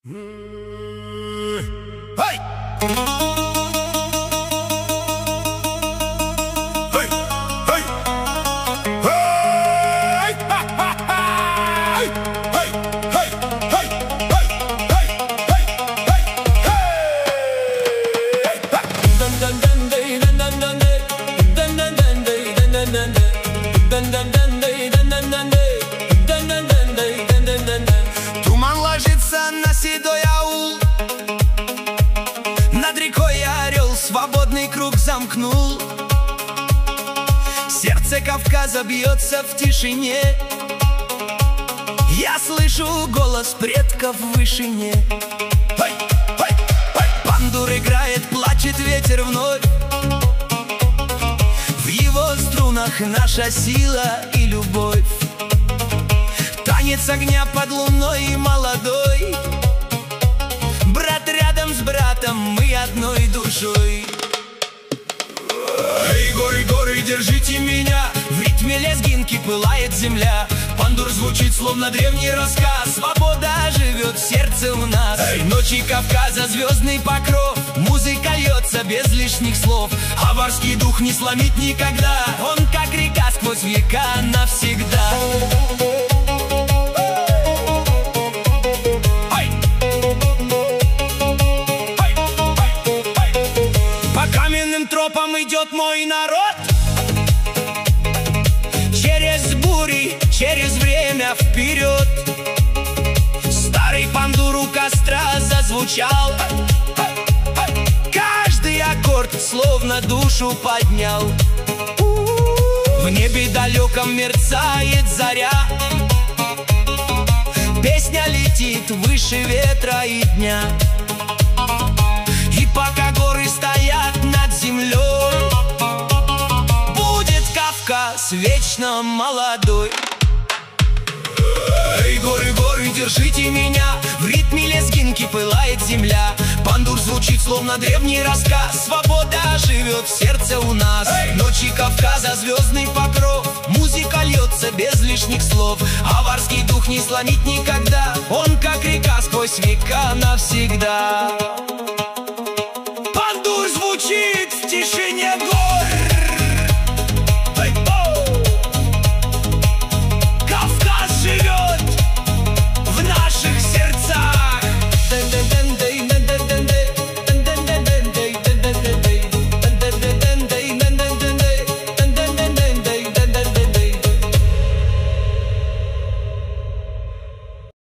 Hey! Туман ложится на седой аул, над рекой орел свободный круг замкнул. Сердце Кавказа бьется в тишине, я слышу голос предков в вышине. Бандур играет, плачет ветер вновь, в его струнах наша сила и любовь. Танец огня под луной и молодой, брат рядом с братом, мы одной душой. Эй, горы, горы, держите меня, в ритме лезгинки пылает земля. Бандур звучит, словно древний рассказ, свобода живет в сердце у нас. Эй, ночи Кавказа, звездный покров, музыка льется без лишних слов. Аварский дух не сломить никогда, он как река сквозь века навсегда. По каменным тропам идет мой народ, через бури, через время вперед. Старый бандур у костра зазвучал, каждый аккорд словно душу поднял. В небе далеком мерцает заря, песня летит выше ветра и дня. И пока горы стоят над землей, будет Кавказ вечно молодой. Эй, горы, горы, держите меня, в ритме лезгинки пылает земля. Бандур звучит, словно древний рассказ, свобода живет в сердце у нас. Эй! Ночи Кавказа, звездный покров, музыка льется без лишних слов. Аварский дух не сломить никогда, он как река сквозь века навсегда.